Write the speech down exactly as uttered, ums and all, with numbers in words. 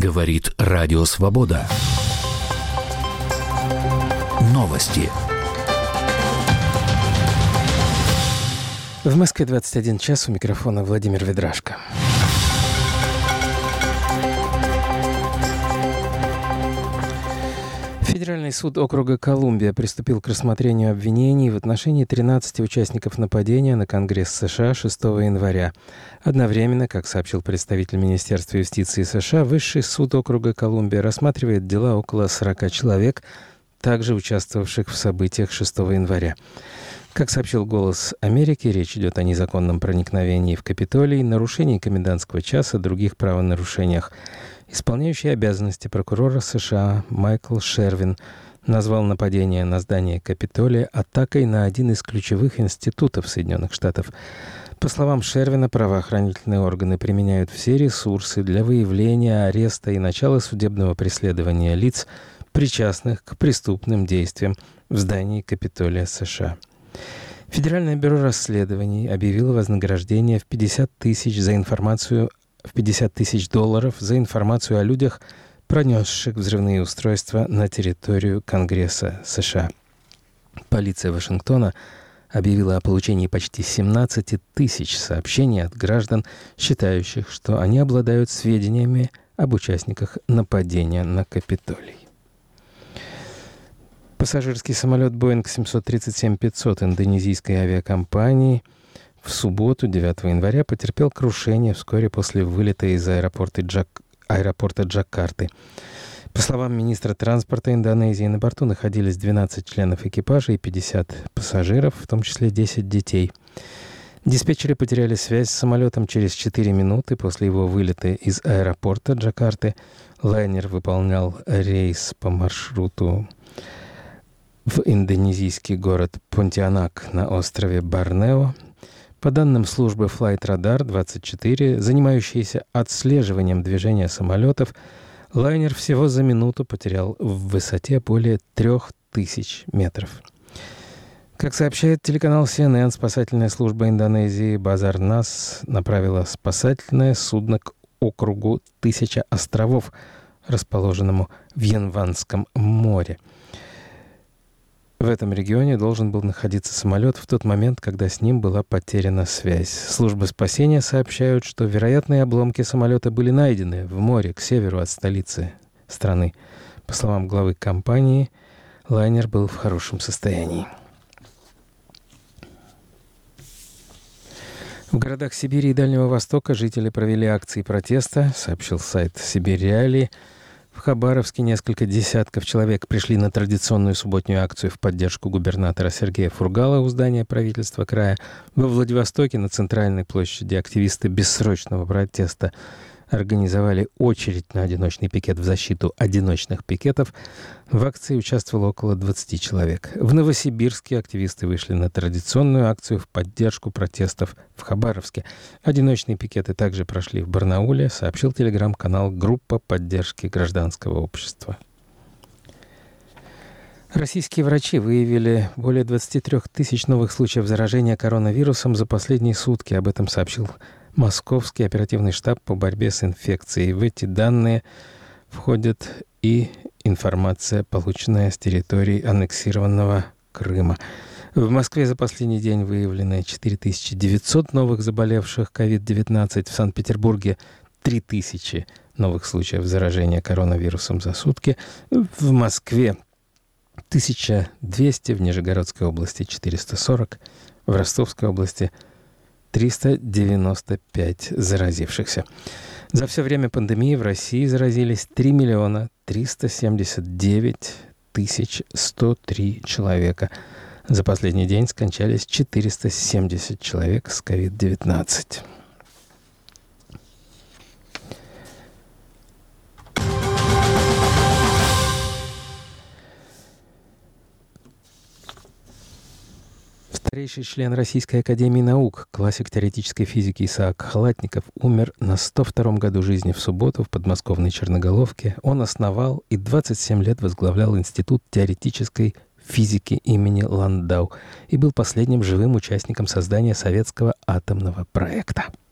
Говорит Радио Свобода. Новости. В Москве двадцать один час, у микрофона Владимир Ведрашко. Федеральный суд округа Колумбия приступил к рассмотрению обвинений в отношении тринадцати участников нападения на Конгресс США шестого января. Одновременно, как сообщил представитель Министерства юстиции США, Высший суд округа Колумбия рассматривает дела около сорока человек, также участвовавших в событиях шестого января. Как сообщил «Голос Америки», речь идет о незаконном проникновении в Капитолий, нарушении комендантского часа, других правонарушениях. Исполняющий обязанности прокурора США Майкл Шервин назвал нападение на здание Капитолия атакой на один из ключевых институтов Соединенных Штатов. По словам Шервина, правоохранительные органы применяют все ресурсы для выявления, ареста и начала судебного преследования лиц, причастных к преступным действиям в здании Капитолия США. Федеральное бюро расследований объявило вознаграждение в пятьдесят тысяч за информацию в пятьдесят тысяч долларов за информацию о людях, пронесших взрывные устройства на территорию Конгресса США. Полиция Вашингтона объявила о получении почти семнадцати тысяч сообщений от граждан, считающих, что они обладают сведениями об участниках нападения на Капитолий. Пассажирский самолет Boeing семьсот тридцать семь пятьсот индонезийской авиакомпании в субботу, девятого января, потерпел крушение вскоре после вылета из аэропорта, Джак... аэропорта Джакарты. По словам министра транспорта Индонезии, на борту находились двенадцать членов экипажа и пятьдесят пассажиров, в том числе десять детей. Диспетчеры потеряли связь с самолетом через четыре минуты после его вылета из аэропорта Джакарты. Лайнер выполнял рейс по маршруту в индонезийский город Понтианак на острове Борнео. По данным службы Flight Radar двадцать четыре, занимающейся отслеживанием движения самолетов, лайнер всего за минуту потерял в высоте более трех тысяч метров. Как сообщает телеканал си эн эн, спасательная служба Индонезии Базарнас направила спасательное судно к округу Тысяча островов, расположенному в Янванском море. В этом регионе должен был находиться самолет в тот момент, когда с ним была потеряна связь. Службы спасения сообщают, что вероятные обломки самолета были найдены в море к северу от столицы страны. По словам главы компании, лайнер был в хорошем состоянии. В городах Сибири и Дальнего Востока жители провели акции протеста, сообщил сайт «Сибирь Реалии». В Хабаровске несколько десятков человек пришли на традиционную субботнюю акцию в поддержку губернатора Сергея Фургала у здания правительства края. Во Владивостоке на центральной площади активисты бессрочного протеста организовали очередь на одиночный пикет в защиту одиночных пикетов. В акции участвовало около двадцати человек. В Новосибирске активисты вышли на традиционную акцию в поддержку протестов в Хабаровске. Одиночные пикеты также прошли в Барнауле, сообщил телеграм-канал «Группа поддержки гражданского общества». Российские врачи выявили более двадцати трёх тысяч новых случаев заражения коронавирусом за последние сутки. Об этом сообщил Московский оперативный штаб по борьбе с инфекцией. В эти данные входит и информация, полученная с территории аннексированного Крыма. В Москве за последний день выявлены четыре тысячи девятьсот новых заболевших ковид девятнадцать. В Санкт-Петербурге три тысячи новых случаев заражения коронавирусом за сутки. В Москве тысяча двести, в Нижегородской области четыреста сорок, в Ростовской области триста девяносто пять заразившихся. За все время пандемии в России заразились три миллиона триста семьдесят девять тысяч сто три человека. За последний день скончались четыреста семьдесят человек с ковид девятнадцать. Старейший член Российской академии наук, классик теоретической физики Исаак Халатников умер на сто втором году жизни в субботу в подмосковной Черноголовке. Он основал и двадцать семь лет возглавлял Институт теоретической физики имени Ландау и был последним живым участником создания советского атомного проекта.